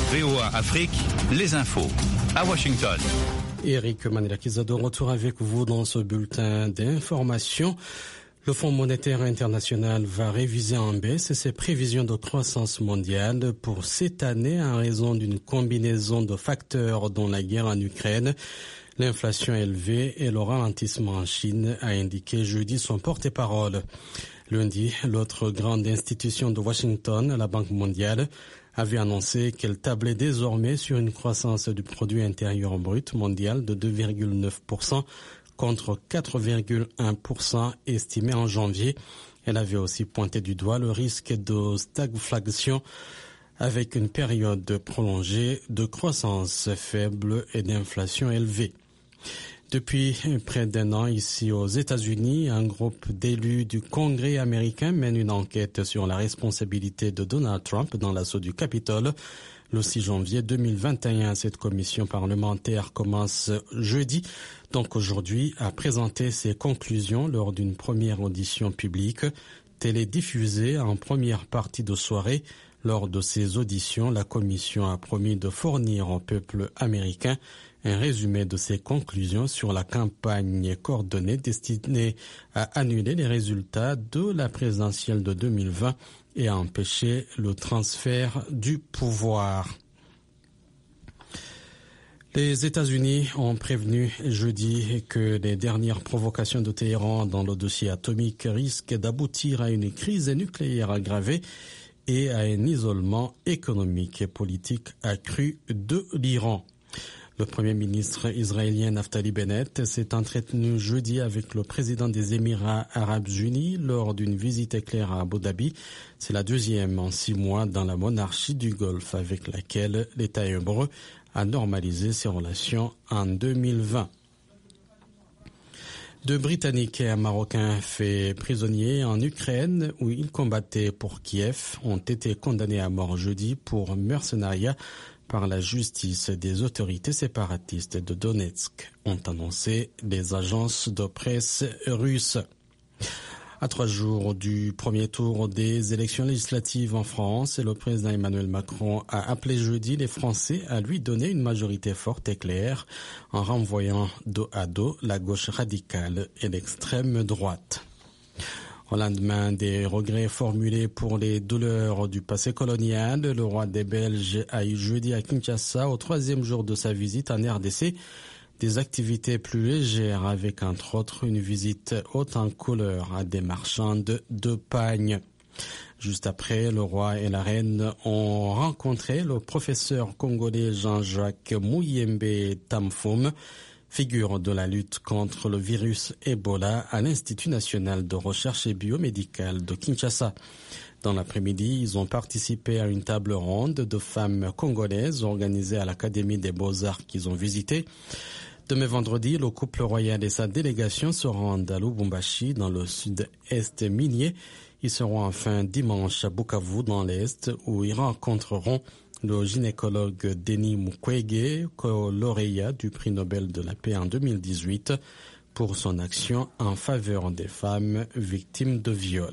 VOA Afrique, les infos à Washington. Eric Manilakisa de retour avec vous dans ce bulletin d'information. Le Fonds monétaire international va réviser en baisse ses prévisions de croissance mondiale pour cette année en raison d'une combinaison de facteurs dont la guerre en Ukraine, l'inflation élevée et le ralentissement en Chine, a indiqué jeudi son porte-parole. Lundi, l'autre grande institution de Washington, la Banque mondiale, avait annoncé qu'elle tablait désormais sur une croissance du produit intérieur brut mondial de 2,9% contre 4,1% estimé en janvier. Elle avait aussi pointé du doigt le risque de stagflation avec une période prolongée de croissance faible et d'inflation élevée. Depuis près d'un an, ici aux États-Unis, un groupe d'élus du Congrès américain mène une enquête sur la responsabilité de Donald Trump dans l'assaut du Capitole. Le 6 janvier 2021, cette commission parlementaire commence jeudi, donc aujourd'hui, à présenter ses conclusions lors d'une première audition publique, télédiffusée en première partie de soirée. Lors de ces auditions, la commission a promis de fournir au peuple américain un résumé de ses conclusions sur la campagne coordonnée destinée à annuler les résultats de la présidentielle de 2020 et à empêcher le transfert du pouvoir. Les États-Unis ont prévenu jeudi que les dernières provocations de Téhéran dans le dossier atomique risquent d'aboutir à une crise nucléaire aggravée et à un isolement économique et politique accru de l'Iran. Le Premier ministre israélien Naftali Bennett s'est entretenu jeudi avec le président des Émirats arabes unis lors d'une visite éclair à Abu Dhabi. C'est la deuxième en 6 mois dans la monarchie du Golfe avec laquelle l'État hébreu a normalisé ses relations en 2020. 2 Britanniques et un Marocain faits prisonniers en Ukraine où ils combattaient pour Kiev ont été condamnés à mort jeudi pour mercenariat par la justice des autorités séparatistes de Donetsk, ont annoncé les agences de presse russes. À 3 jours du premier tour des élections législatives en France, le président Emmanuel Macron a appelé jeudi les Français à lui donner une majorité forte et claire en renvoyant dos à dos la gauche radicale et l'extrême droite. Au lendemain des regrets formulés pour les douleurs du passé colonial, le roi des Belges a eu jeudi à Kinshasa, au 3e jour de sa visite en RDC, des activités plus légères avec entre autres une visite haute en couleur à des marchandes de pagne. Juste après, le roi et la reine ont rencontré le professeur congolais Jean-Jacques Mouyembe Tamfoum, figure de la lutte contre le virus Ebola à l'Institut national de recherche et biomédicale de Kinshasa. Dans l'après-midi, ils ont participé à une table ronde de femmes congolaises organisée à l'Académie des Beaux-Arts qu'ils ont visitée. Demain vendredi, le couple royal et sa délégation se rendent à Lubumbashi dans le sud-est minier. Ils seront enfin dimanche à Bukavu dans l'est où ils rencontreront le gynécologue Denis Mukwege, lauréat du prix Nobel de la paix en 2018 pour son action en faveur des femmes victimes de viol.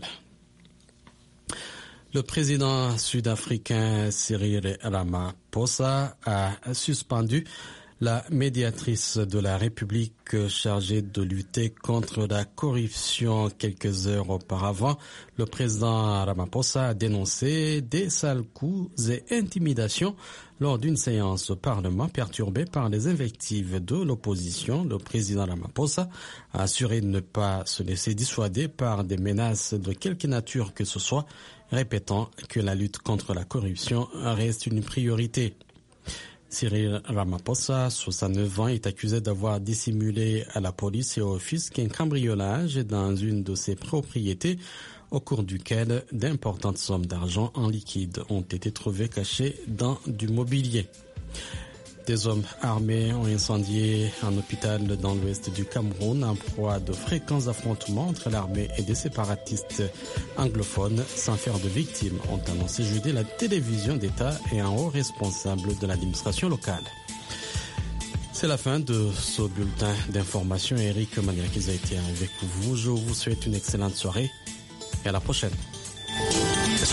Le président sud-africain Cyril Ramaphosa a suspendu la médiatrice de la République chargée de lutter contre la corruption. Quelques heures auparavant, le président Ramaphosa a dénoncé des sales coups et intimidations lors d'une séance au Parlement perturbée par les invectives de l'opposition. Le président Ramaphosa a assuré ne pas se laisser dissuader par des menaces de quelque nature que ce soit, répétant que la lutte contre la corruption reste une priorité. Cyril Ramaphosa, 69 ans, est accusé d'avoir dissimulé à la police et au fisc un cambriolage dans une de ses propriétés au cours duquel d'importantes sommes d'argent en liquide ont été trouvées cachées dans du mobilier. Des hommes armés ont incendié un hôpital dans l'ouest du Cameroun en proie de fréquents affrontements entre l'armée et des séparatistes anglophones sans faire de victimes, ont annoncé jeudi la télévision d'État et un haut responsable de l'administration locale. C'est la fin de ce bulletin d'information. Eric Maniakis a été avec vous. Je vous souhaite une excellente soirée et à la prochaine.